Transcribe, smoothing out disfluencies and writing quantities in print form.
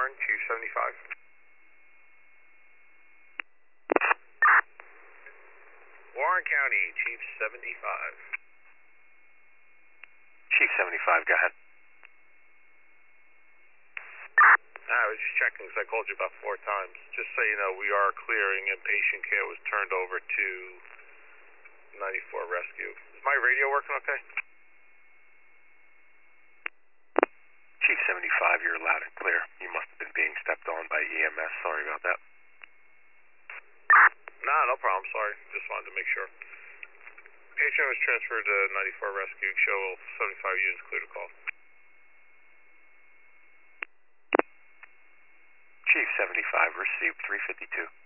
Warren, Chief 75. Warren County, Chief 75. Chief 75, go ahead. I was just checking because I called you about 4 times. Just so you know, we are clearing and patient care was turned over to 94 Rescue. Is my radio working okay? Chief 75, you're loud and clear. You must have been being stepped on by EMS. Sorry about that. Nah, no problem. Sorry. Just wanted to make sure. Patient was transferred to 94 Rescue. Show 75 units clear to call. Chief 75, received 352.